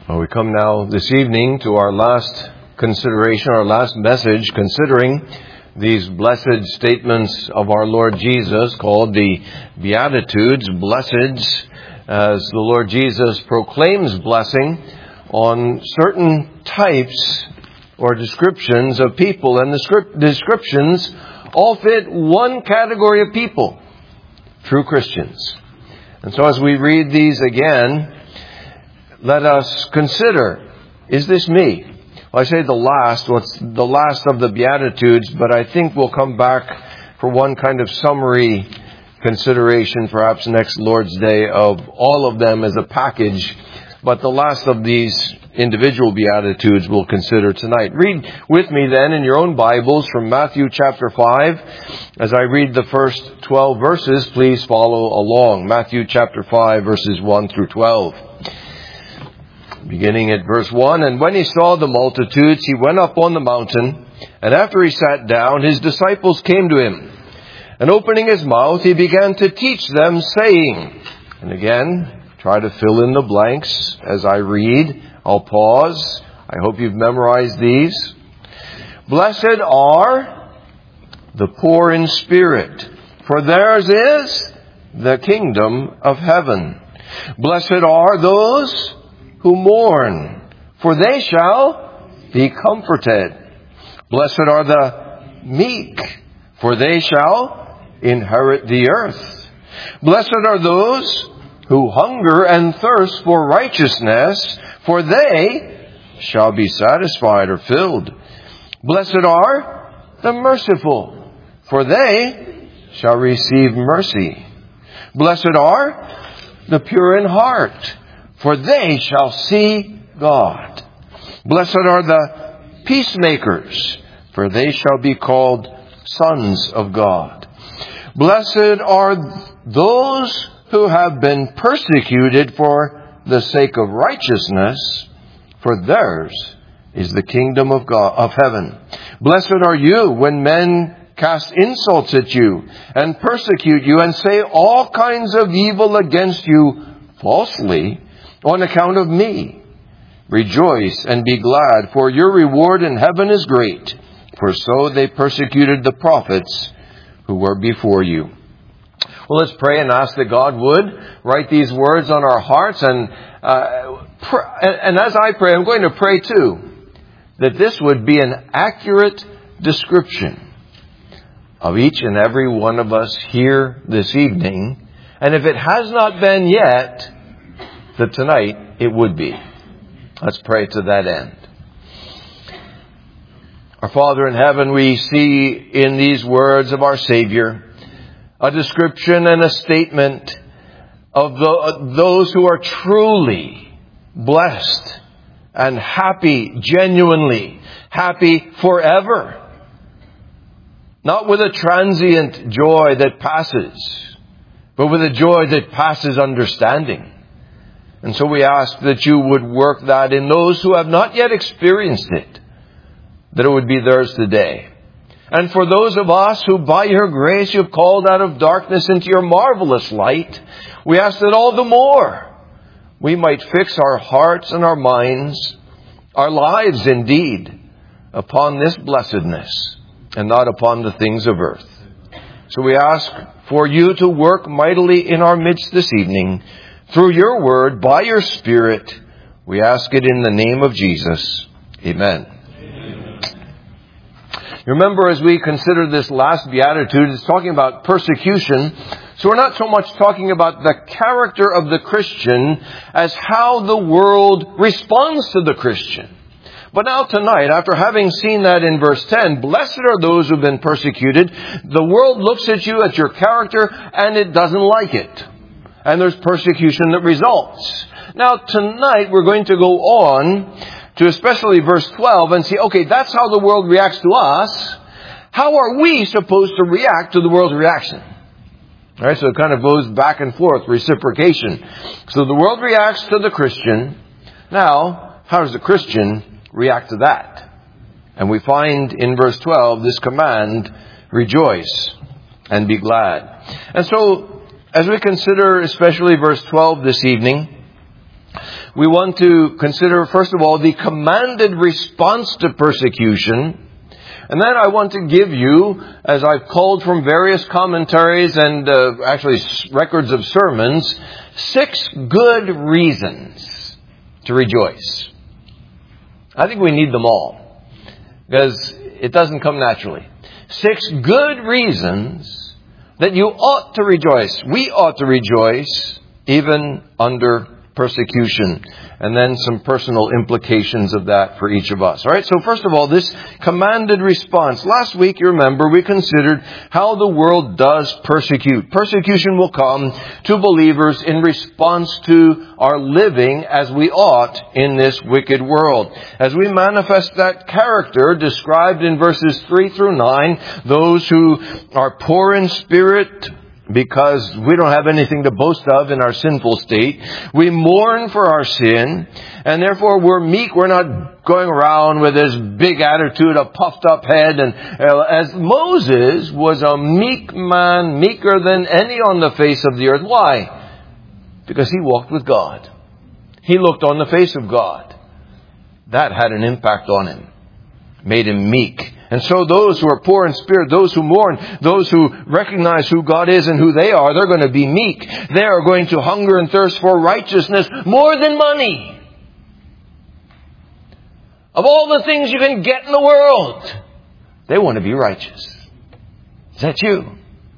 Well, we come now this evening to our last consideration, our last message, considering these blessed statements of our Lord Jesus called the Beatitudes, blesseds, as the Lord Jesus proclaims blessing on certain types or descriptions of people. And the descriptions all fit one category of people, true Christians. And so as we read these again, let us consider, is this me? Well, I say what's the last of the Beatitudes, but I think we'll come back for one kind of summary consideration, perhaps next Lord's Day, of all of them as a package. But the last of these individual Beatitudes we'll consider tonight. Read with me then in your own Bibles from Matthew chapter 5. As I read the first 12 verses, please follow along. Matthew chapter 5, verses 1 through 12. Beginning at verse 1, "And when he saw the multitudes, he went up on the mountain, and after he sat down, his disciples came to him. And opening his mouth, he began to teach them, saying," and again, try to fill in the blanks as I read. I'll pause. I hope you've memorized these. "Blessed are the poor in spirit, for theirs is the kingdom of heaven. Blessed are those who mourn, for they shall be comforted. Blessed are the meek, for they shall inherit the earth. Blessed are those who hunger and thirst for righteousness, for they shall be satisfied or filled. Blessed are the merciful, for they shall receive mercy. Blessed are the pure in heart, for they shall see God. Blessed are the peacemakers, for they shall be called sons of God. Blessed are those who have been persecuted for the sake of righteousness, for theirs is the kingdom of God, of heaven. Blessed are you when men cast insults at you and persecute you and say all kinds of evil against you falsely on account of me. Rejoice and be glad, for your reward in heaven is great, for so they persecuted the prophets who were before you." Well, let's pray and ask that God would write these words on our hearts. And as I pray, I'm going to pray too, that this would be an accurate description of each and every one of us here this evening. And if it has not been yet, that tonight it would be. Let's pray to that end. Our Father in heaven, we see in these words of our Savior a description and a statement of those who are truly blessed and happy, genuinely happy forever. Not with a transient joy that passes, but with a joy that passes understanding. And so we ask that you would work that in those who have not yet experienced it, that it would be theirs today. And for those of us who by your grace you've called out of darkness into your marvelous light, we ask that all the more we might fix our hearts and our minds, our lives indeed, upon this blessedness and not upon the things of earth. So we ask for you to work mightily in our midst this evening, through your word, by your Spirit. We ask it in the name of Jesus. Amen. Amen. You remember, as we consider this last beatitude, it's talking about persecution. So we're not so much talking about the character of the Christian as how the world responds to the Christian. But now tonight, after having seen that in verse 10, blessed are those who've been persecuted. The world looks at you, at your character, and it doesn't like it. And there's persecution that results. Now tonight we're going to go on to especially verse 12 and see, okay, that's how the world reacts to us. How are we supposed to react to the world's reaction? All right, so it kind of goes back and forth, reciprocation. So the world reacts to the Christian. Now, how does the Christian react to that? And we find in verse 12 this command, rejoice and be glad. And so, as we consider especially verse 12 this evening, We want to consider, first of all, the commanded response to persecution. And then I want to give you, as I've culled from various commentaries and actually records of sermons, 6 good reasons to rejoice. I think we need them all, because it doesn't come naturally. 6 good reasons that you ought to rejoice. We ought to rejoice even under persecution. And then some personal implications of that for each of us. All right, so first of all, this commanded response. Last week, you remember, we considered how the world does persecute. Persecution will come to believers in response to our living as we ought in this wicked world. As we manifest that character described in verses 3 through 9, those who are poor in spirit, because we don't have anything to boast of in our sinful state. We mourn for our sin, and therefore we're meek. We're not going around with this big attitude, a puffed up head. And as Moses was a meek man, meeker than any on the face of the earth. Why? Because he walked with God. He looked on the face of God. That had an impact on him. Made him meek. And so those who are poor in spirit, those who mourn, those who recognize who God is and who they are, they're going to be meek. They are going to hunger and thirst for righteousness more than money. Of all the things you can get in the world, they want to be righteous. Is that you?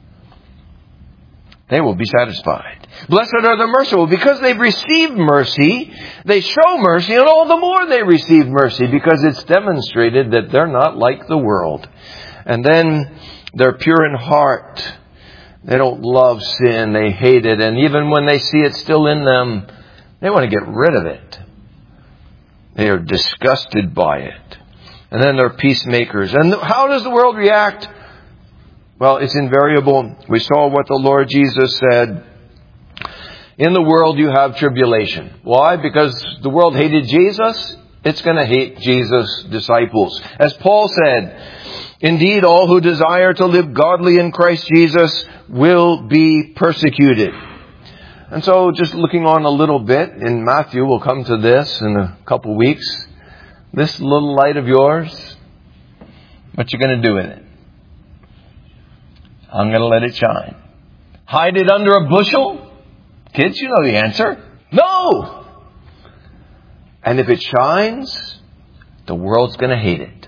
They will be satisfied. Blessed are the merciful, because they've received mercy. They show mercy, and all the more they receive mercy, because it's demonstrated that they're not like the world. And then they're pure in heart. They don't love sin. They hate it. And even when they see it still in them, they want to get rid of it. They are disgusted by it. And then they're peacemakers. And how does the world react? Well, it's invariable. We saw what the Lord Jesus said. In the world you have tribulation. Why? Because the world hated Jesus. It's going to hate Jesus' disciples. As Paul said, indeed, all who desire to live godly in Christ Jesus will be persecuted. And so just looking on a little bit in Matthew, we'll come to this in a couple weeks. This little light of yours, what you going to do with it? I'm going to let it shine. Hide it under a bushel? Kids, you know the answer. No! And if it shines, the world's going to hate it.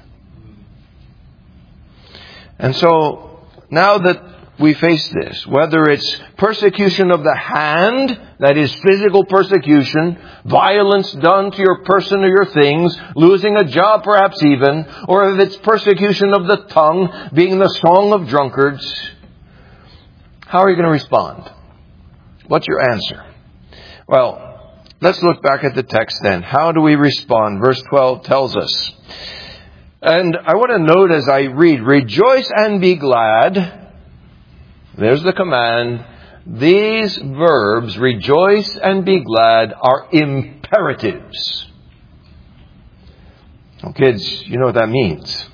And so, now that we face this, whether it's persecution of the hand, that is physical persecution, violence done to your person or your things, losing a job perhaps even, or if it's persecution of the tongue, being the song of drunkards, how are you going to respond? What's your answer? Well, let's look back at the text then. How do we respond? Verse 12 tells us. And I want to note as I read, rejoice and be glad. There's the command. These verbs, rejoice and be glad, are imperatives. Well, kids, you know what that means.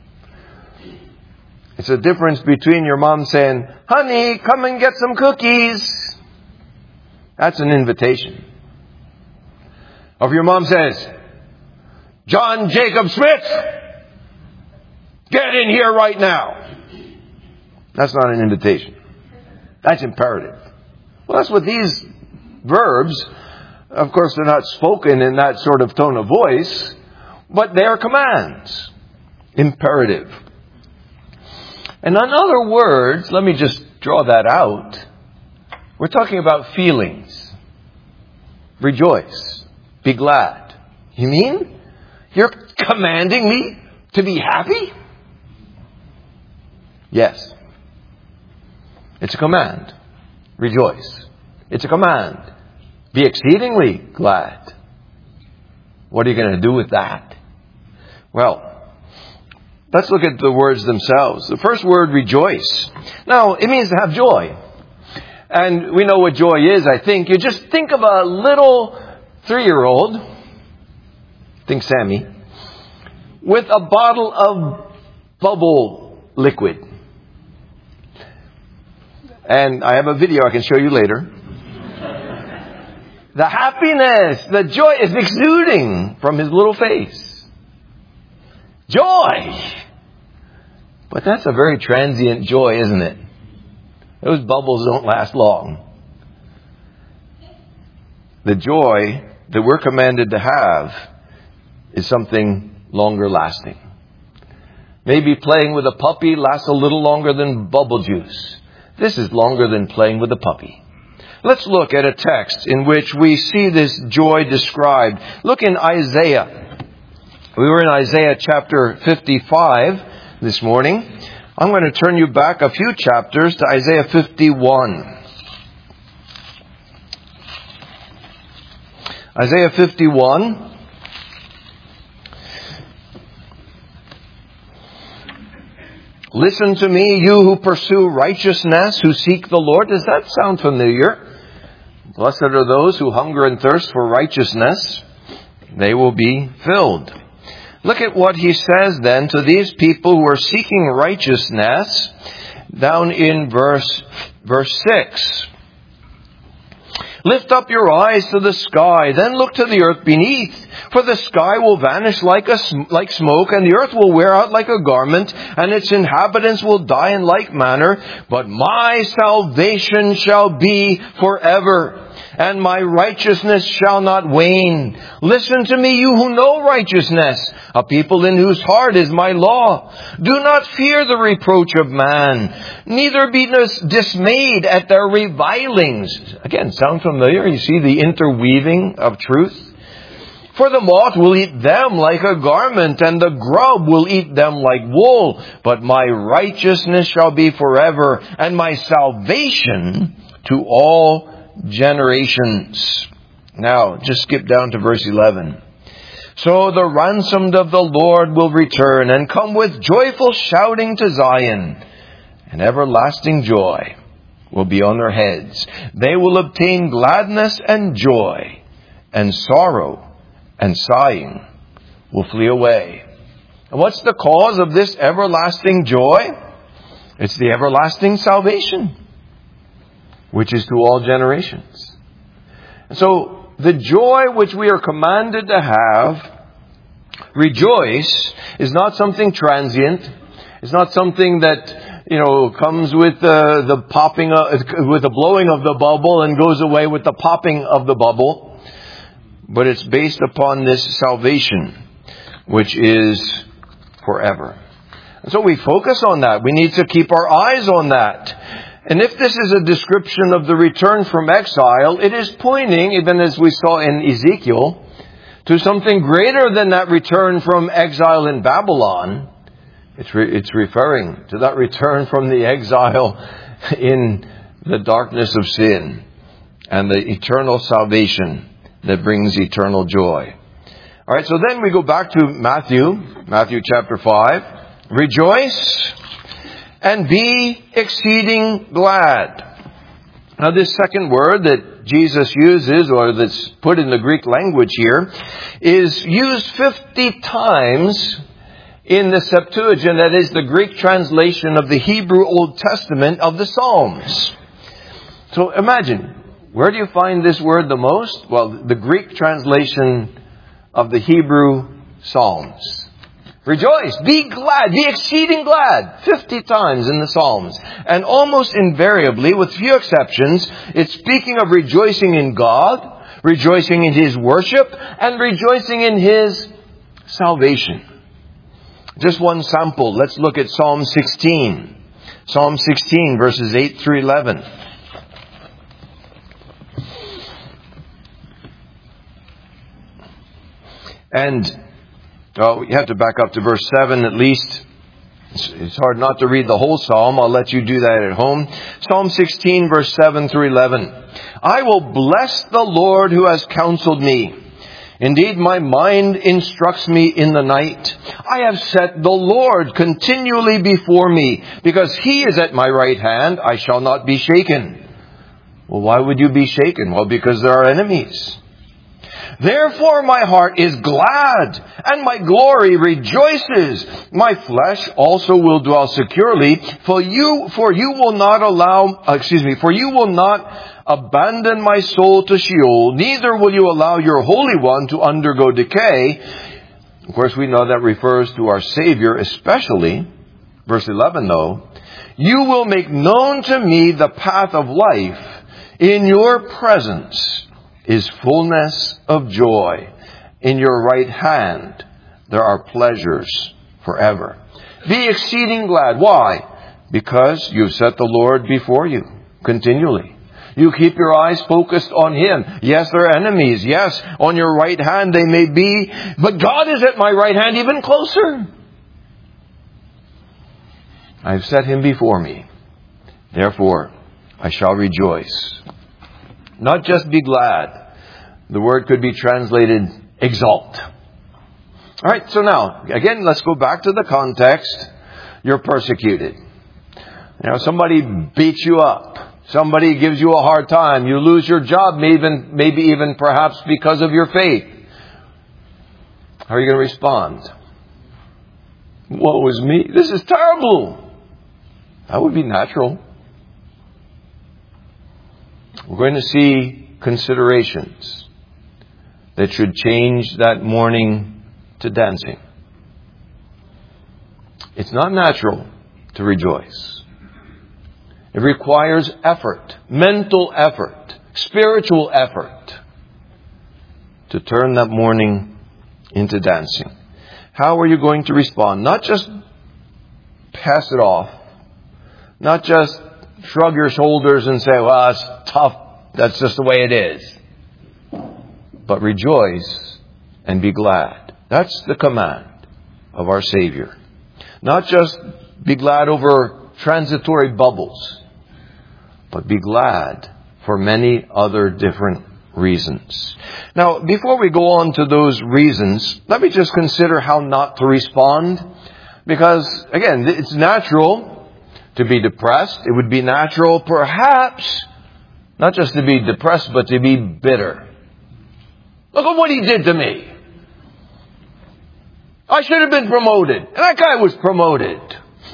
It's a difference between your mom saying, honey, come and get some cookies. That's an invitation. Or if your mom says, John Jacob Smith, get in here right now. That's not an invitation. That's imperative. Well, that's what these verbs, of course, they're not spoken in that sort of tone of voice, but they are commands. Imperative. And in other words, let me just draw that out. We're talking about feelings. Rejoice. Be glad. You mean? You're commanding me to be happy? Yes. It's a command. Rejoice. It's a command. Be exceedingly glad. What are you going to do with that? Well, let's look at the words themselves. The first word, rejoice. Now, it means to have joy. And we know what joy is, I think. You just think of a little 3-year-old, think Sammy, with a bottle of bubble liquid. And I have a video I can show you later. The happiness, the joy is exuding from his little face. Joy! But that's a very transient joy, isn't it? Those bubbles don't last long. The joy that we're commanded to have is something longer lasting. Maybe playing with a puppy lasts a little longer than bubble juice. This is longer than playing with a puppy. Let's look at a text in which we see this joy described. Look in Isaiah. We were in Isaiah chapter 55 this morning. I'm going to turn you back a few chapters to Isaiah 51. Isaiah 51. Listen to me, you who pursue righteousness, who seek the Lord. Does that sound familiar? Blessed are those who hunger and thirst for righteousness. They will be filled. Look at what he says then to these people who are seeking righteousness down in verse 6. Lift up your eyes to the sky, then look to the earth beneath. For the sky will vanish like smoke, and the earth will wear out like a garment, and its inhabitants will die in like manner. But my salvation shall be forever, and my righteousness shall not wane. Listen to me, you who know righteousness, a people in whose heart is my law. Do not fear the reproach of man, neither be dismayed at their revilings. Again, sound familiar? You see the interweaving of truth? For the moth will eat them like a garment, and the grub will eat them like wool. But my righteousness shall be forever, and my salvation to all generations. Now, just skip down to verse 11. So the ransomed of the Lord will return, and come with joyful shouting to Zion, and everlasting joy will be on their heads. They will obtain gladness and joy, and sorrow and sighing will flee away. And what's the cause of this everlasting joy? It's the everlasting salvation, which is to all generations. And so the joy which we are commanded to have, rejoice, is not something transient. It's not something that, comes with the popping, with the blowing of the bubble and goes away with the popping of the bubble. But it's based upon this salvation, which is forever. And so we focus on that. We need to keep our eyes on that. And if this is a description of the return from exile, it is pointing, even as we saw in Ezekiel, to something greater than that return from exile in Babylon. It's referring to that return from the exile in the darkness of sin and the eternal salvation that brings eternal joy. All right, so then we go back to Matthew chapter 5. Rejoice and be exceeding glad. Now this second word that Jesus uses, or that's put in the Greek language here, is used 50 times in the Septuagint, that is the Greek translation of the Hebrew Old Testament of the Psalms. So imagine, where do you find this word the most? Well, the Greek translation of the Hebrew Psalms. Rejoice, be glad, be exceeding glad, 50 times in the Psalms. And almost invariably, with few exceptions, it's speaking of rejoicing in God, rejoicing in His worship, and rejoicing in His salvation. Just one sample. Let's look at Psalm 16. Psalm 16, verses 8 through 11. And you have to back up to verse 7 at least. It's hard not to read the whole psalm. I'll let you do that at home. Psalm 16, verse 7 through 11. I will bless the Lord who has counseled me. Indeed, my mind instructs me in the night. I have set the Lord continually before me. Because He is at my right hand, I shall not be shaken. Well, why would you be shaken? Well, because there are enemies. Therefore my heart is glad, and my glory rejoices. My flesh also will dwell securely, for you will not abandon my soul to Sheol, neither will you allow your Holy One to undergo decay. Of course, we know that refers to our Savior especially. Verse 11, though, you will make known to me the path of life. In your presence is fullness of joy. In your right hand there are pleasures forever. Be exceeding glad. Why? Because you've set the Lord before you continually. You keep your eyes focused on Him. Yes, they're enemies. Yes, on your right hand they may be. But God is at my right hand even closer. I've set Him before me. Therefore, I shall rejoice. Not just be glad. The word could be translated exalt. All right, so now, again, let's go back to the context. You're persecuted. Somebody beats you up. Somebody gives you a hard time. You lose your job, maybe even perhaps because of your faith. How are you going to respond? Woe is me. This is terrible. That would be natural. We're going to see considerations that should change that mourning to dancing. It's not natural to rejoice. It requires effort, mental effort, spiritual effort to turn that mourning into dancing. How are you going to respond? Not just pass it off. Not just shrug your shoulders and say, well, it's tough. That's just the way it is. But rejoice and be glad. That's the command of our Savior. Not just be glad over transitory bubbles, but be glad for many other different reasons. Now, before we go on to those reasons, let me just consider how not to respond. Because, again, it's natural to be depressed. It would be natural, perhaps, not just to be depressed, but to be bitter. Look at what he did to me. I should have been promoted. And that guy was promoted.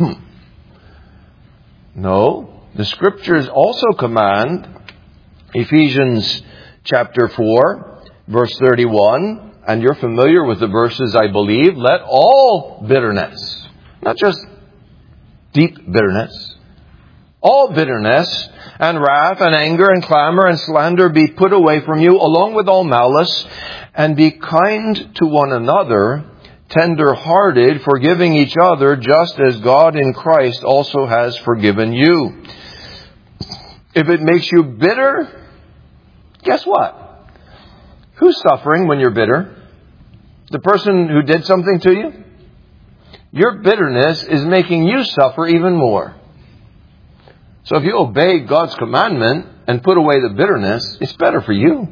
No. The Scriptures also command, Ephesians chapter 4, verse 31, and you're familiar with the verses, I believe, let all bitterness, not just deep bitterness, all bitterness and wrath and anger and clamor and slander be put away from you, along with all malice, and be kind to one another, tender-hearted, forgiving each other, just as God in Christ also has forgiven you. If it makes you bitter, guess what? Who's suffering when you're bitter? The person who did something to you? Your bitterness is making you suffer even more. So if you obey God's commandment and put away the bitterness, it's better for you.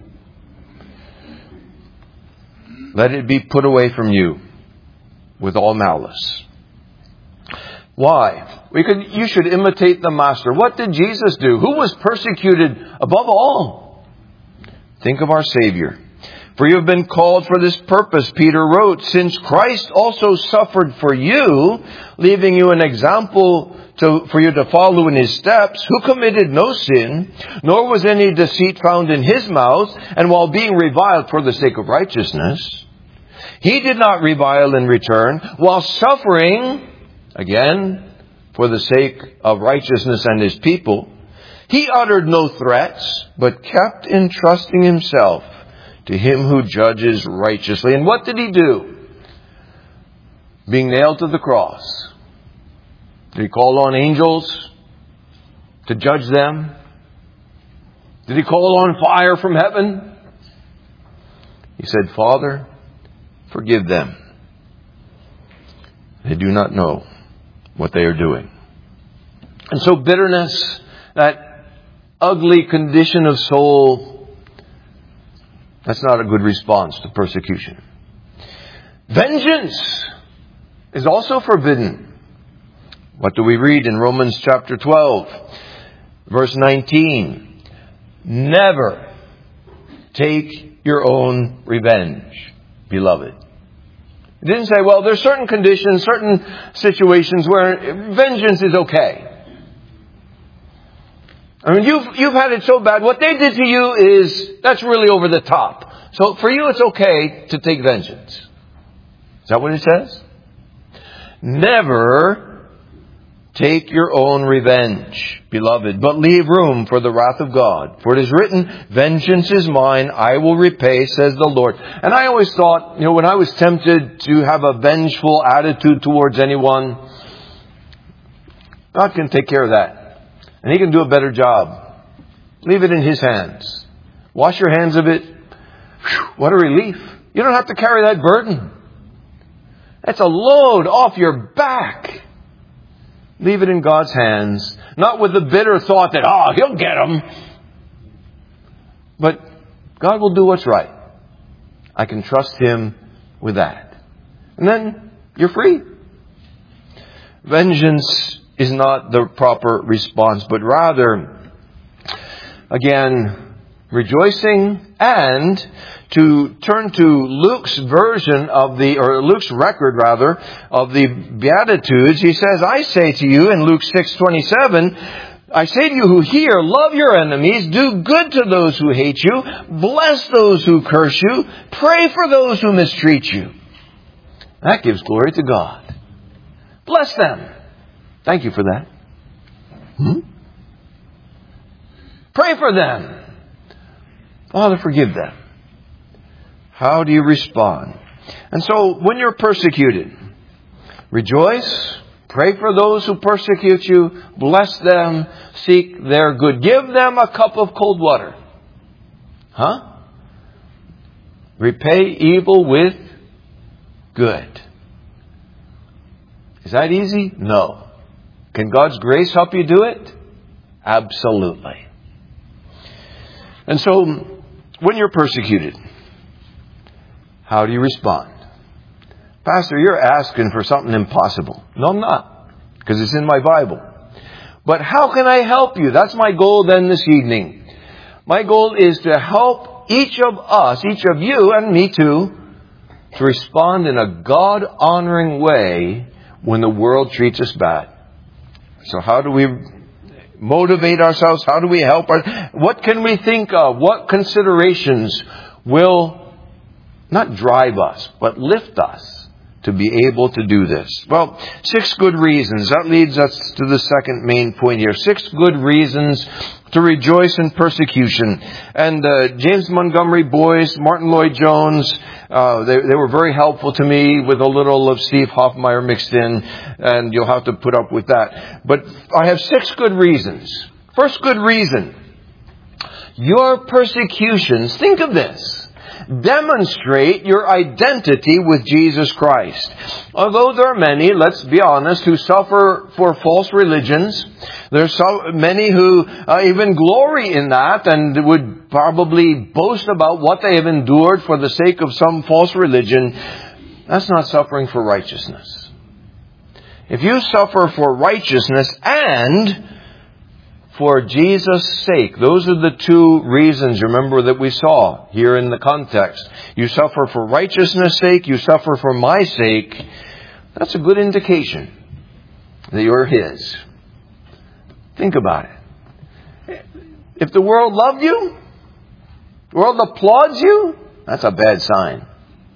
Let it be put away from you with all malice. Why? You should imitate the Master. What did Jesus do? Who was persecuted above all? Think of our Savior. For you have been called for this purpose, Peter wrote, since Christ also suffered for you, leaving you an example for you to follow in His steps, who committed no sin, nor was any deceit found in His mouth, and while being reviled for the sake of righteousness, He did not revile in return, while suffering, again, for the sake of righteousness and His people. He uttered no threats, but kept entrusting Himself to Him who judges righteously. And what did He do? Being nailed to the cross, did He call on angels to judge them? Did He call on fire from heaven? He said, Father, forgive them. They do not know what they are doing. And so bitterness, that ugly condition of soul, that's not a good response to persecution. Vengeance is also forbidden. What do we read in Romans chapter 12, verse 19? Never take your own revenge, beloved. It didn't say, well, there's certain conditions, certain situations where vengeance is okay. I mean, you've had it so bad. What they did to you that's really over the top. So for you, it's okay to take vengeance. Is that what it says? Never take your own revenge, beloved, but leave room for the wrath of God. For it is written, vengeance is mine, I will repay, says the Lord. And I always thought, when I was tempted to have a vengeful attitude towards anyone, God can take care of that. And He can do a better job. Leave it in His hands. Wash your hands of it. Whew, what a relief. You don't have to carry that burden. That's a load off your back. Leave it in God's hands. Not with the bitter thought that, He'll get them. But God will do what's right. I can trust Him with that. And then you're free. Vengeance is not the proper response, but rather, again, rejoicing, and to turn to Luke's version of Luke's record of the Beatitudes. He says, I say to you in Luke 6:27, I say to you who hear, love your enemies, do good to those who hate you, bless those who curse you, pray for those who mistreat you. That gives glory to God. Bless them. Thank you for that. Pray for them. Father, forgive them. How do you respond? And so, when you're persecuted, rejoice, pray for those who persecute you, bless them, seek their good. Give them a cup of cold water. Repay evil with good. Is that easy? No. Can God's grace help you do it? Absolutely. And so, when you're persecuted, how do you respond? Pastor, you're asking for something impossible. No, I'm not, because it's in my Bible. But how can I help you? That's my goal then this evening. My goal is to help each of us, each of you and me too, to respond in a God-honoring way when the world treats us bad. So how do we motivate ourselves? How do we help? What can we think of? What considerations will not drive us, but lift us to be able to do this? Well, 6 good reasons. That leads us to the second main point here. 6 good reasons to rejoice in persecution. And James Montgomery Boyce, Martin Lloyd-Jones, they were very helpful to me with a little of Steve Hoffmeyer mixed in, and you'll have to put up with that. But I have 6 good reasons. First good reason, your persecutions, think of this, demonstrate your identity with Jesus Christ. Although there are many, let's be honest, who suffer for false religions, there's so many who even glory in that and would probably boast about what they have endured for the sake of some false religion. That's not suffering for righteousness. If you suffer for righteousness and for Jesus' sake, those are the 2 reasons, remember, that we saw here in the context. You suffer for righteousness' sake, you suffer for my sake. That's a good indication that you're His. Think about it. If the world loved you, the world applauds you, that's a bad sign.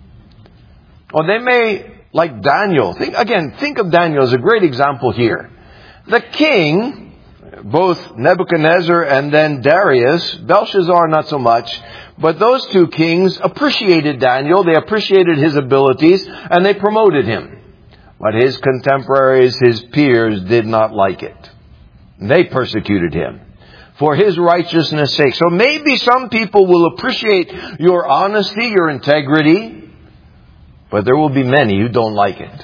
Or they may, like Daniel. Think of Daniel as a great example here. The king, both Nebuchadnezzar and then Darius, Belshazzar not so much, but those 2 kings appreciated Daniel, they appreciated his abilities, and they promoted him. But his contemporaries, his peers, did not like it. They persecuted him for his righteousness' sake. So maybe some people will appreciate your honesty, your integrity, but there will be many who don't like it.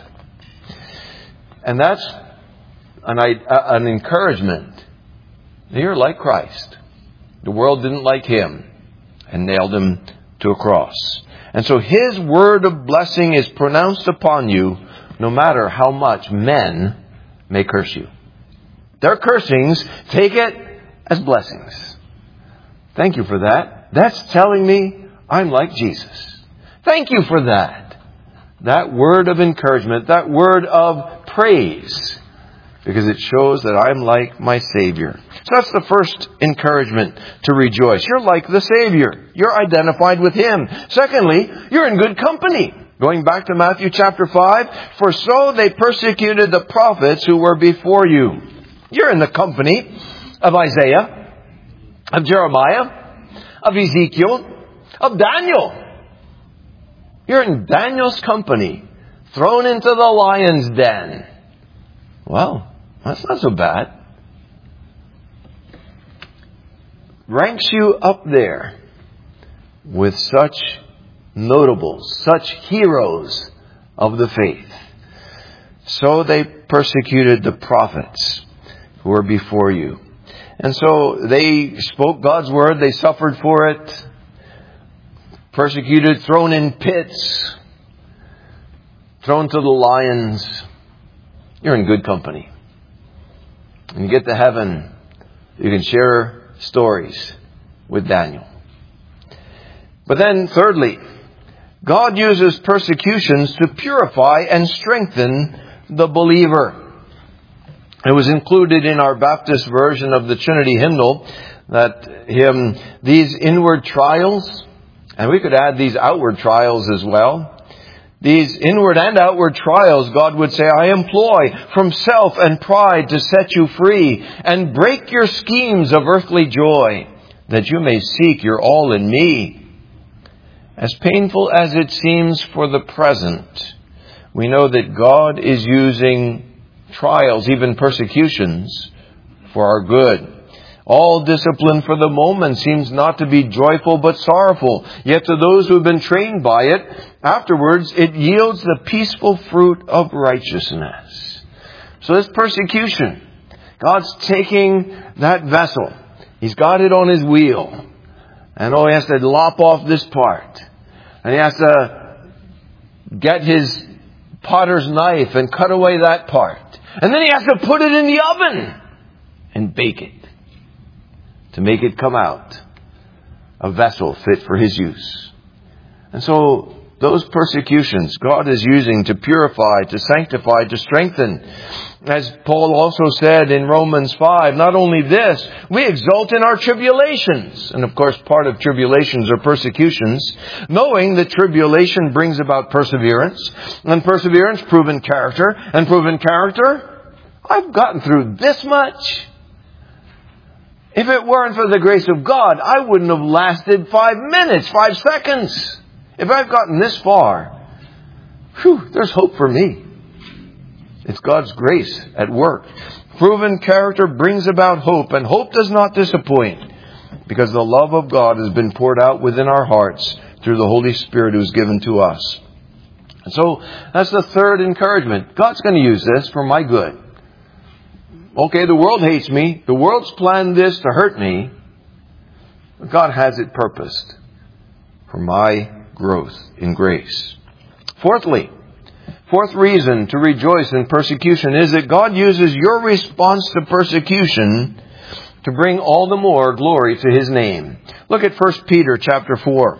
And that's an encouragement. You're like Christ. The world didn't like Him and nailed Him to a cross. And so His word of blessing is pronounced upon you no matter how much men may curse you. Their cursings, take it as blessings. Thank you for that. That's telling me I'm like Jesus. Thank you for that. That word of encouragement, that word of praise. because it shows that I'm like my Savior. So that's the first encouragement to rejoice. You're like the Savior. You're identified with Him. Secondly, you're in good company. Going back to Matthew chapter 5, for so they persecuted the prophets who were before you. You're in the company of Isaiah, of Jeremiah, of Ezekiel, of Daniel. You're in Daniel's company, thrown into the lion's den. Well, that's not so bad. Ranks you up there with such notables, such heroes of the faith. So they persecuted the prophets who were before you. And so they spoke God's word, they suffered for it, persecuted, thrown in pits, thrown to the lions. You're in good company. When you get to heaven, you can share stories with Daniel. But then, thirdly, God uses persecutions to purify and strengthen the believer. It was included in our Baptist version of the Trinity hymnal, that hymn, these inward trials, and we could add these outward trials as well. These inward and outward trials, God would say, I employ from self and pride to set you free and break your schemes of earthly joy, that you may seek your all in me. As painful as it seems for the present, we know that God is using trials, even persecutions, for our good. All discipline for the moment seems not to be joyful but sorrowful. Yet to those who have been trained by it, afterwards it yields the peaceful fruit of righteousness. So this persecution, God's taking that vessel. He's got it on His wheel. And He has to lop off this part. And He has to get His potter's knife and cut away that part. And then He has to put it in the oven and bake it to make it come out a vessel fit for His use. And so those persecutions God is using to purify, to sanctify, to strengthen. As Paul also said in Romans 5, not only this, we exult in our tribulations. And of course, part of tribulations are persecutions, knowing that tribulation brings about perseverance, and perseverance, proven character, and proven character, I've gotten through this much. If it weren't for the grace of God, I wouldn't have lasted 5 minutes, 5 seconds. If I've gotten this far, there's hope for me. It's God's grace at work. Proven character brings about hope, and hope does not disappoint, because the love of God has been poured out within our hearts through the Holy Spirit who is given to us. And so that's the third encouragement. God's going to use this for my good. Okay, the world hates me. The world's planned this to hurt me. But God has it purposed for my growth in grace. Fourth reason to rejoice in persecution is that God uses your response to persecution to bring all the more glory to His name. Look at 1 Peter chapter 4.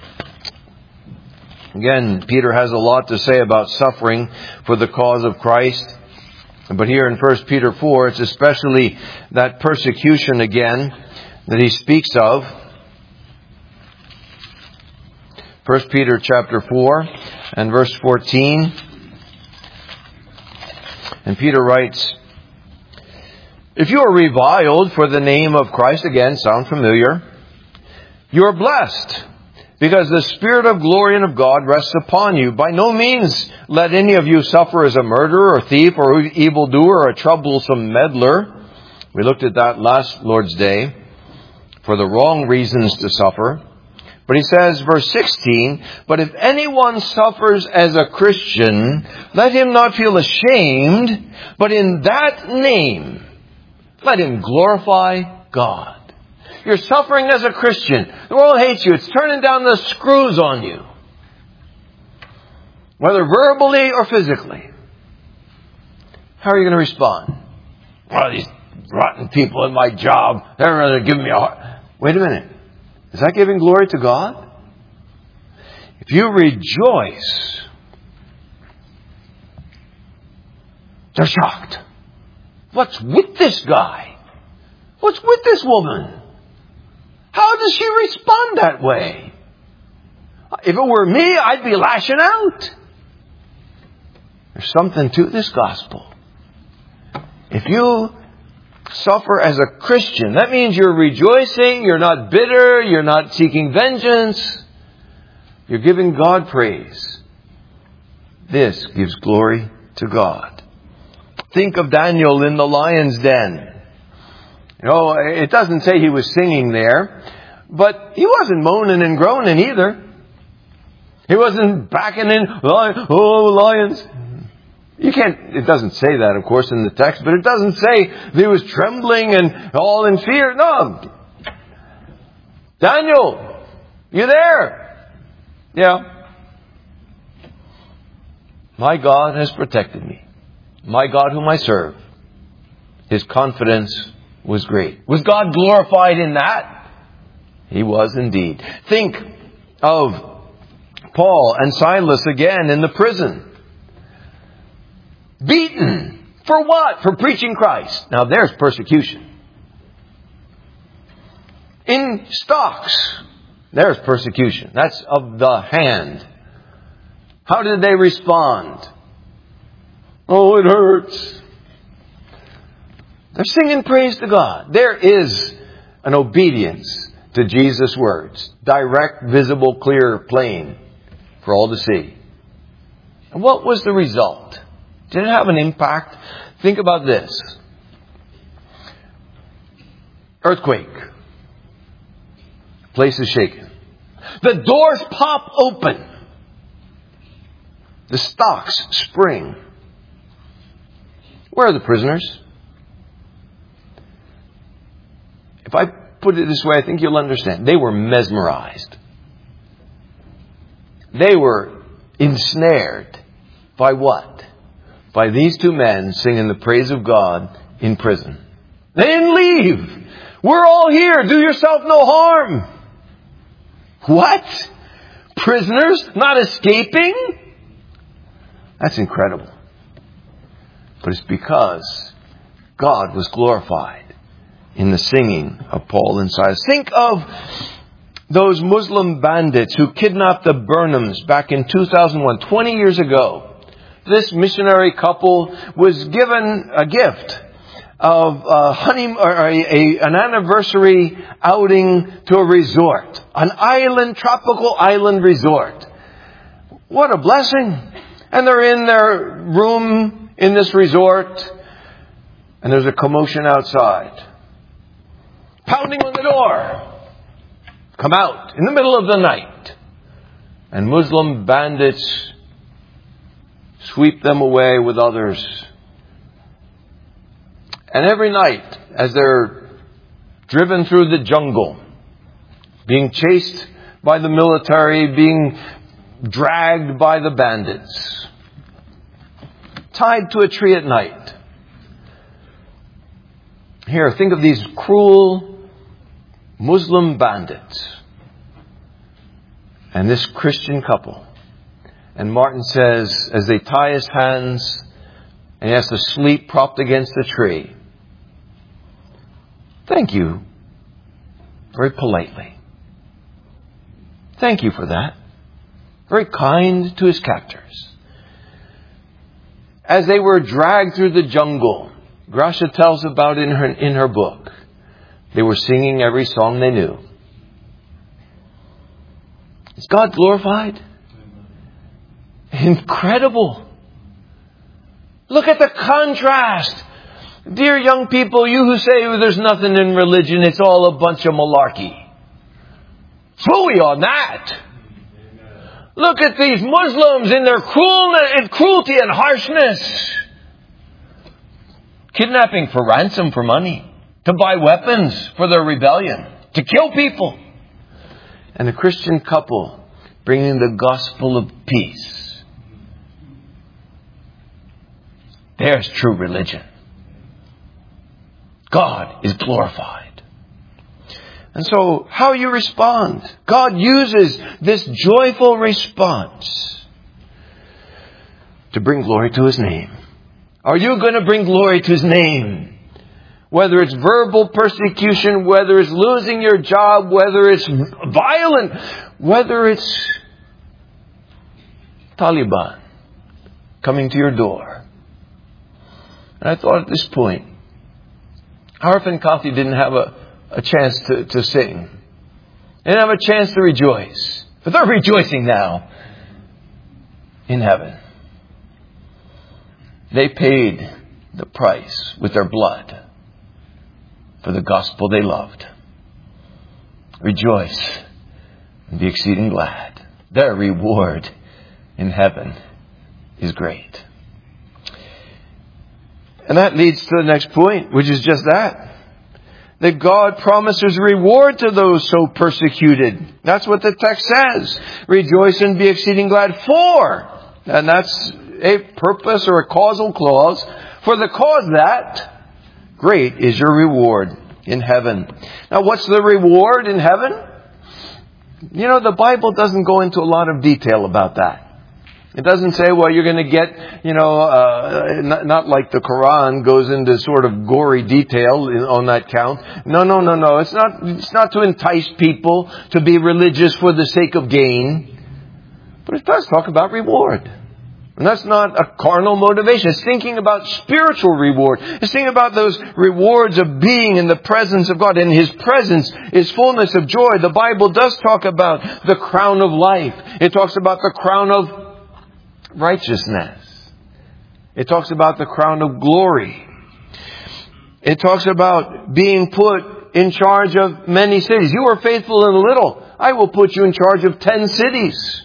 Again, Peter has a lot to say about suffering for the cause of Christ. But here in 1 Peter 4, it's especially that persecution again that he speaks of. 1 Peter chapter 4 and verse 14. And Peter writes, if you are reviled for the name of Christ, again, sound familiar, you are blessed, because the Spirit of glory and of God rests upon you. By no means let any of you suffer as a murderer or thief or evildoer or a troublesome meddler. We looked at that last Lord's Day, for the wrong reasons to suffer. But he says, verse 16, but if anyone suffers as a Christian, let him not feel ashamed, but in that name, let him glorify God. You're suffering as a Christian. The world hates you. It's turning down the screws on you. Whether verbally or physically. How are you going to respond? Well, these rotten people in my job, they're going to give me a heart. Wait a minute. Is that giving glory to God? If you rejoice, they're shocked. What's with this guy? What's with this woman? How does she respond that way? If it were me, I'd be lashing out. There's something to this gospel. If you suffer as a Christian, that means you're rejoicing, you're not bitter, you're not seeking vengeance. You're giving God praise. This gives glory to God. Think of Daniel in the lion's den. It doesn't say he was singing there, but he wasn't moaning and groaning either. He wasn't backing in, oh, lions. It doesn't say that, of course, in the text, but it doesn't say that he was trembling and all in fear. No. Daniel, you there? Yeah. My God has protected me. My God whom I serve. His confidence was great. Was God glorified in that? He was indeed. Think of Paul and Silas again in the prison. Beaten. For what? For preaching Christ. Now there's persecution. In stocks. There's persecution. That's of the hand. How did they respond? Oh, it hurts. They're singing praise to God. There is an obedience to Jesus' words. Direct, visible, clear, plain for all to see. And what was the result? Did it have an impact? Think about this. Earthquake. Place is shaken. The doors pop open. The stocks spring. Where are the prisoners? If I put it this way, I think you'll understand. They were mesmerized. They were ensnared. By what? By these two men singing the praise of God in prison. They didn't leave. We're all here. Do yourself no harm. What? Prisoners not escaping? That's incredible. But it's because God was glorified in the singing of Paul and Silas. Think of those Muslim bandits who kidnapped the Burnhams back in 2001, 20 years ago. This missionary couple was given a gift of an anniversary outing to a resort, an tropical island resort. What a blessing! And they're in their room in this resort, and there's a commotion outside. Pounding on the door. Come out in the middle of the night. And Muslim bandits sweep them away with others. And every night, as they're driven through the jungle, being chased by the military, being dragged by the bandits, tied to a tree at night. Here, think of these cruel Muslim bandits and this Christian couple. And Martin says, as they tie his hands and he has to sleep propped against the tree, thank you, very politely. Thank you for that. Very kind to his captors. As they were dragged through the jungle, Gracia tells about in her book, they were singing every song they knew. Is God glorified? Incredible. Look at the contrast. Dear young people, you who say there's nothing in religion, it's all a bunch of malarkey. Phooey on that. Look at these Muslims in their cruelty and harshness. Kidnapping for ransom for money. To buy weapons for their rebellion. To kill people. And a Christian couple bringing the gospel of peace. There's true religion. God is glorified. And so, how you respond. God uses this joyful response to bring glory to His name. Are you going to bring glory to His name? Whether it's verbal persecution, whether it's losing your job, whether it's violent, whether it's Taliban coming to your door. And I thought at this point, Harf and Kathy didn't have a chance to sing. They didn't have a chance to rejoice. But they're rejoicing now in heaven. They paid the price with their blood for the gospel they loved. Rejoice and be exceeding glad. Their reward in heaven is great. And that leads to the next point, which is just that. That God promises reward to those so persecuted. That's what the text says. Rejoice and be exceeding glad for. And that's a purpose or a causal clause. For the cause that great is your reward in heaven. Now, what's the reward in heaven? You know, the Bible doesn't go into a lot of detail about that. It doesn't say, well, you're going to get, not like the Quran goes into sort of gory detail on that count. No. It's not to entice people to be religious for the sake of gain. But it does talk about reward. And that's not a carnal motivation. It's thinking about spiritual reward. It's thinking about those rewards of being in the presence of God. And His presence is fullness of joy. The Bible does talk about the crown of life. It talks about the crown of righteousness. It talks about the crown of glory. It talks about being put in charge of many cities. You are faithful in a little. I will put you in charge of 10 cities.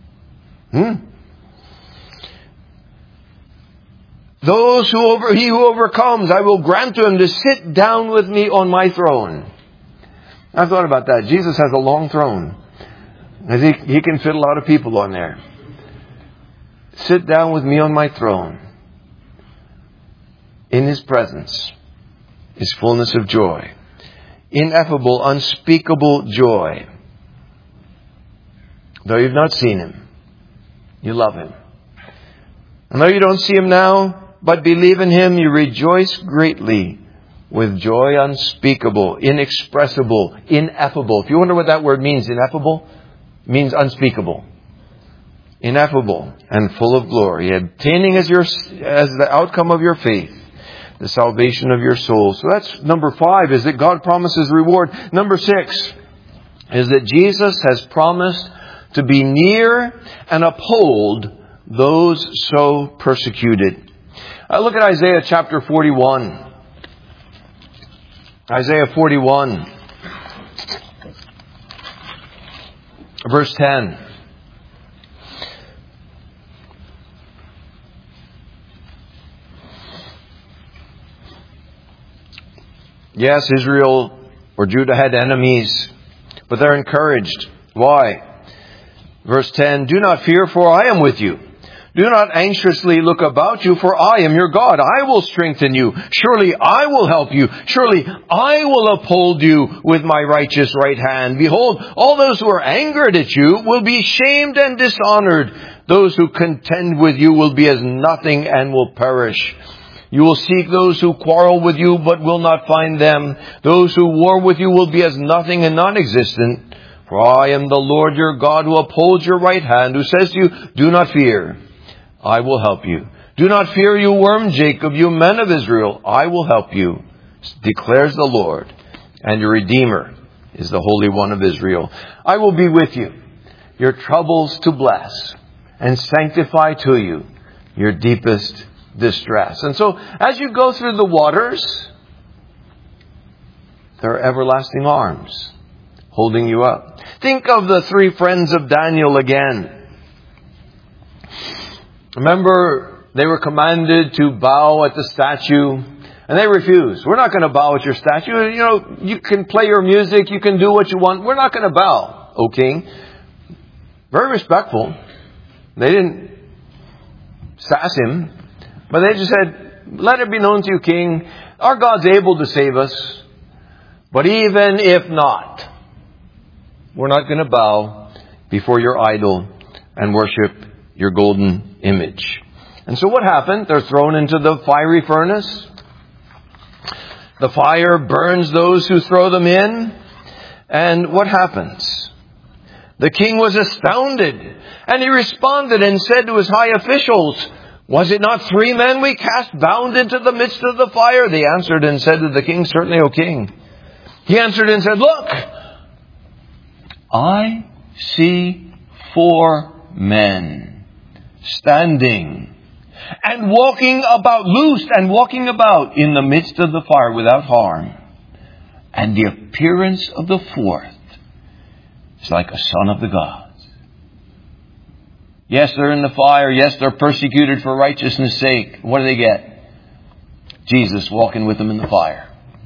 He who overcomes, I will grant to him to sit down with me on my throne. I thought about that. Jesus has a long throne. I think He can fit a lot of people on there. Sit down with me on my throne. In His presence is fullness of joy. Ineffable, unspeakable joy. Though you've not seen Him, you love Him. And though you don't see Him now, but believe in Him, you rejoice greatly with joy unspeakable, inexpressible, ineffable. If you wonder what that word means, ineffable, it means unspeakable. Ineffable and full of glory, obtaining as the outcome of your faith, the salvation of your soul. So that's number 5, is that God promises reward. Number 6 is that Jesus has promised to be near and uphold those so persecuted. Look at Isaiah chapter 41. Isaiah 41, verse 10. Yes, Israel or Judah had enemies, but they're encouraged. Why? Verse 10, do not fear, for I am with you. Do not anxiously look about you, for I am your God. I will strengthen you. Surely I will help you. Surely I will uphold you with my righteous right hand. Behold, all those who are angered at you will be shamed and dishonored. Those who contend with you will be as nothing and will perish. You will seek those who quarrel with you, but will not find them. Those who war with you will be as nothing and non-existent. For I am the Lord your God, who upholds your right hand, who says to you, do not fear. I will help you. Do not fear, you worm Jacob, you men of Israel. I will help you, declares the Lord, and your Redeemer is the Holy One of Israel. I will be with you, your troubles to bless, and sanctify to you your deepest distress. And so, as you go through the waters, there are everlasting arms holding you up. Think of the 3 friends of Daniel again. Remember, they were commanded to bow at the statue, and they refused. We're not going to bow at your statue. You can play your music, you can do what you want. We're not going to bow, O king. Very respectful. They didn't sass him, but they just said, let it be known to you, king, our God's able to save us. But even if not, we're not going to bow before your idol and worship your golden image. And so what happened? They're thrown into the fiery furnace. The fire burns those who throw them in. And what happens? The king was astounded, and he responded and said to his high officials, "Was it not 3 men we cast bound into the midst of the fire?" They answered and said to the king, "Certainly, O king." He answered and said, "Look, I see 4 men standing and walking about, loosed and walking about in the midst of the fire without harm. And the appearance of the 4th is like a son of the gods." Yes, they're in the fire. Yes, they're persecuted for righteousness' sake. What do they get? Jesus walking with them in the fire.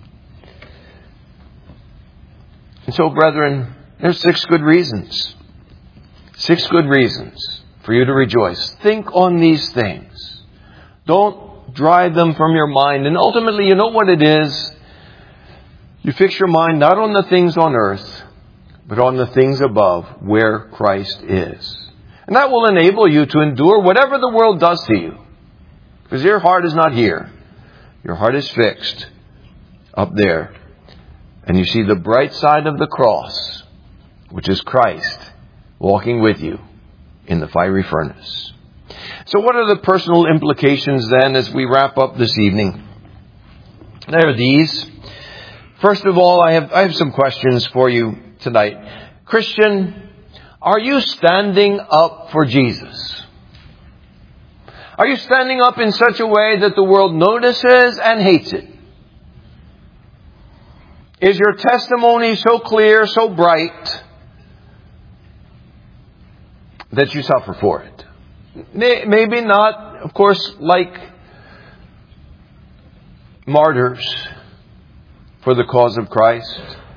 And so, brethren, there's 6 good reasons. 6 good reasons for you to rejoice. Think on these things. Don't drive them from your mind. And ultimately, you know what it is? You fix your mind not on the things on earth, but on the things above, where Christ is. And that will enable you to endure whatever the world does to you. Because your heart is not here. Your heart is fixed up there. And you see the bright side of the cross, which is Christ walking with you in the fiery furnace. So what are the personal implications then as we wrap up this evening? There are these. First of all, I have some questions for you tonight. Christian, are you standing up for Jesus? Are you standing up in such a way that the world notices and hates it? Is your testimony so clear, so bright, that you suffer for it? Maybe not, of course, like martyrs for the cause of Christ.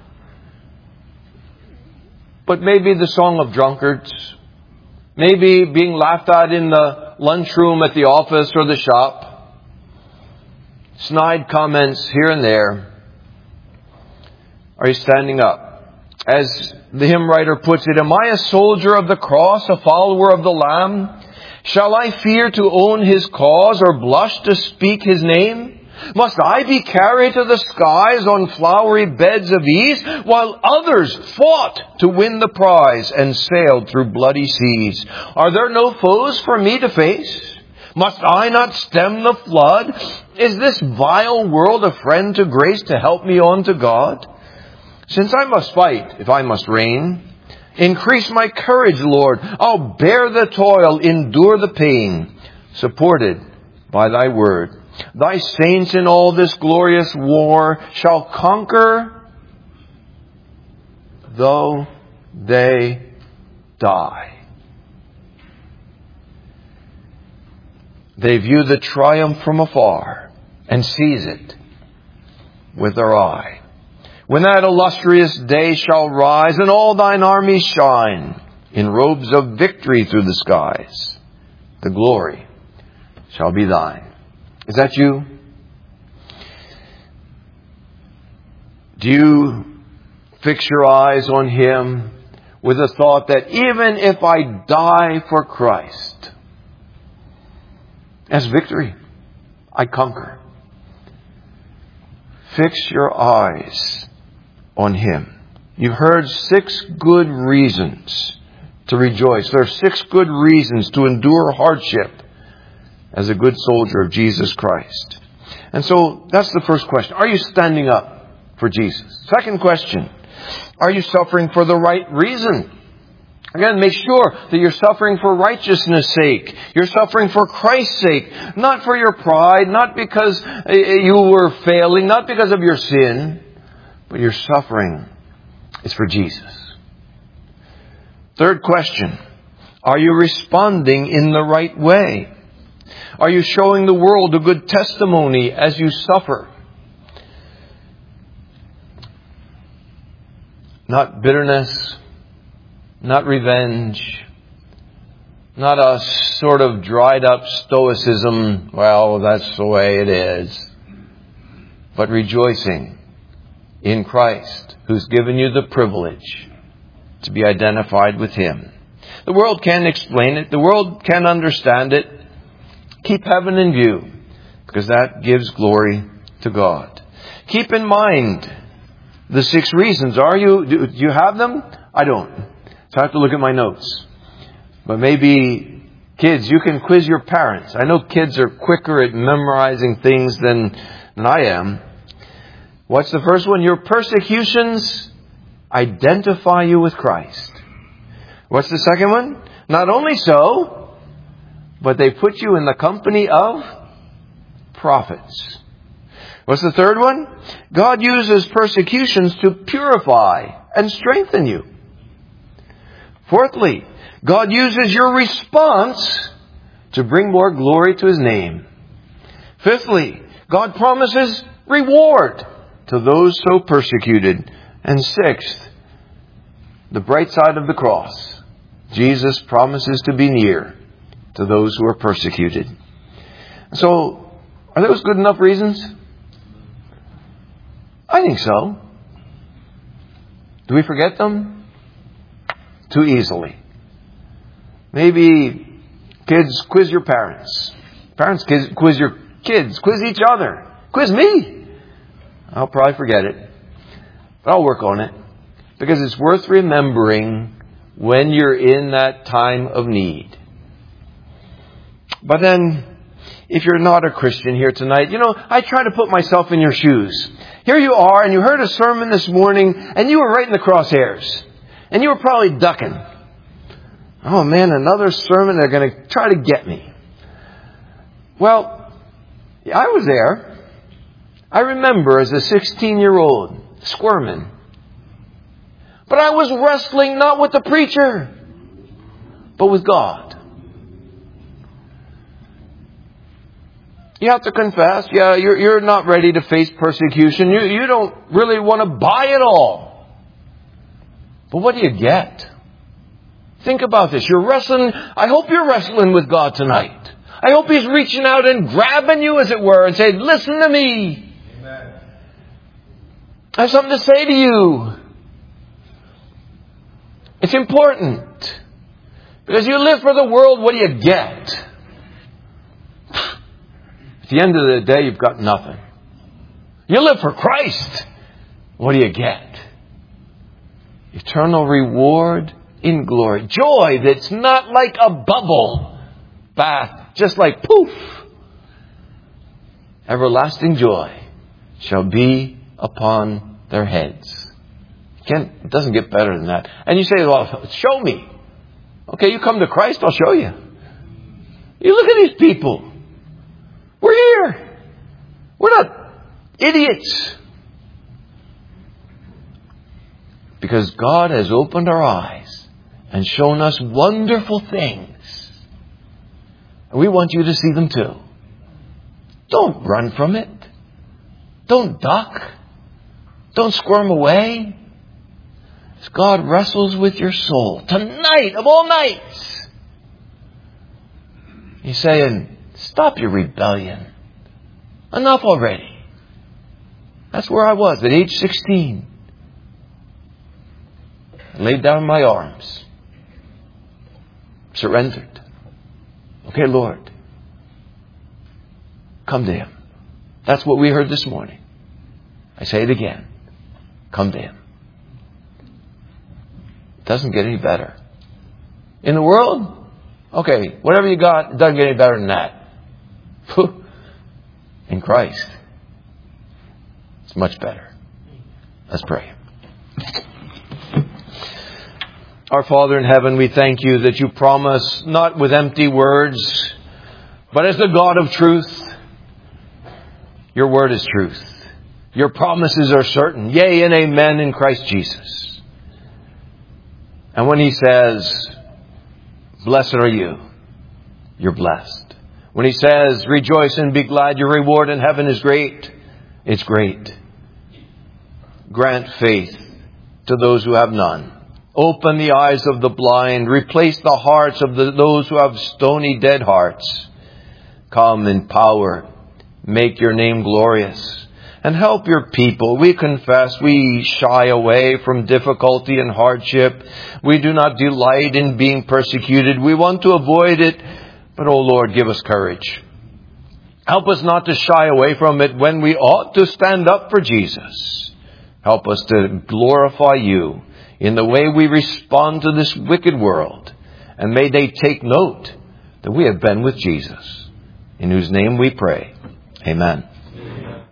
But maybe the song of drunkards. Maybe being laughed at in the lunchroom at the office or the shop. Snide comments here and there. Are you standing up? As the hymn writer puts it, "Am I a soldier of the cross, a follower of the Lamb? Shall I fear to own His cause or blush to speak His name? Must I be carried to the skies on flowery beds of ease, while others fought to win the prize and sailed through bloody seas? Are there no foes for me to face? Must I not stem the flood? Is this vile world a friend to grace to help me on to God? Since I must fight, if I must reign, increase my courage, Lord. I'll bear the toil, endure the pain, supported by Thy word. Thy saints in all this glorious war shall conquer, though they die." They view the triumph from afar and seize it with their eye. When that illustrious day shall rise and all Thine armies shine in robes of victory through the skies, the glory shall be Thine. Is that you? Do you fix your eyes on Him with the thought that even if I die for Christ, as victory, I conquer? Fix your eyes on Him. You've heard 6 good reasons to rejoice. There are 6 good reasons to endure hardship as a good soldier of Jesus Christ. And so that's the first question. Are you standing up for Jesus? Second question. Are you suffering for the right reason? Again, make sure that you're suffering for righteousness' sake. You're suffering for Christ's sake. Not for your pride, not because you were failing, not because of your sin, but your suffering is for Jesus. Third question. Are you responding in the right way? Are you showing the world a good testimony as you suffer? Not bitterness, not revenge, not a sort of dried up stoicism, well, that's the way it is, but rejoicing in Christ, who's given you the privilege to be identified with Him. The world can't explain it. The world can't understand it. Keep heaven in view, because that gives glory to God. Keep in mind the 6 reasons. Do you have them? I don't. So I have to look at my notes. But maybe, kids, you can quiz your parents. I know kids are quicker at memorizing things than I am. What's the first one? Your persecutions identify you with Christ. What's the second one? Not only so, but they put you in the company of prophets. What's the third one? God uses persecutions to purify and strengthen you. Fourthly, God uses your response to bring more glory to His name. Fifthly, God promises reward to those so persecuted. And sixth, the bright side of the cross. Jesus promises to be near to those who are persecuted. So, are those good enough reasons? I think so. Do we forget them? Too easily. Maybe kids, quiz your parents. Parents, quiz your kids. Quiz each other. Quiz me. I'll probably forget it. But I'll work on it. Because it's worth remembering when you're in that time of need. But then, if you're not a Christian here tonight, I try to put myself in your shoes. Here you are, and you heard a sermon this morning, and you were right in the crosshairs. And you were probably ducking. Oh man, another sermon, they're going to try to get me. Well, I was there. I remember as a 16-year-old, squirming. But I was wrestling not with the preacher, but with God. You have to confess, you're not ready to face persecution. You don't really want to buy it all. But what do you get? Think about this. You're wrestling. I hope you're wrestling with God tonight. I hope He's reaching out and grabbing you, as it were, and saying, listen to me. Amen. I have something to say to you. It's important. Because you live for the world, what do you get? At the end of the day, you've got nothing. You live for Christ. What do you get? Eternal reward in glory. Joy that's not like a bubble bath, just like poof. Everlasting joy shall be upon their heads. It doesn't get better than that. And you say, well, show me. Okay, you come to Christ, I'll show you. You look at these people. We're here. We're not idiots. Because God has opened our eyes and shown us wonderful things. And we want you to see them too. Don't run from it. Don't duck. Don't squirm away. As God wrestles with your soul tonight of all nights. He's saying, stop your rebellion. Enough already. That's where I was at age 16. I laid down my arms. Surrendered. Okay, Lord. Come to Him. That's what we heard this morning. I say it again. Come to Him. It doesn't get any better. In the world, okay, whatever you got, it doesn't get any better than that. In Christ, it's much better. Let's pray. Our Father in heaven, we thank You that You promise not with empty words, but as the God of truth. Your word is truth. Your promises are certain. Yea and amen in Christ Jesus. And when He says, blessed are you, you're blessed. When He says, rejoice and be glad, your reward in heaven is great, it's great. Grant faith to those who have none. Open the eyes of the blind. Replace the hearts of those who have stony, dead hearts. Come in power. Make Your name glorious. And help Your people. We confess we shy away from difficulty and hardship. We do not delight in being persecuted. We want to avoid it. But, oh Lord, give us courage. Help us not to shy away from it when we ought to stand up for Jesus. Help us to glorify you in the way we respond to this wicked world. And may they take note that we have been with Jesus, in whose name we pray. Amen.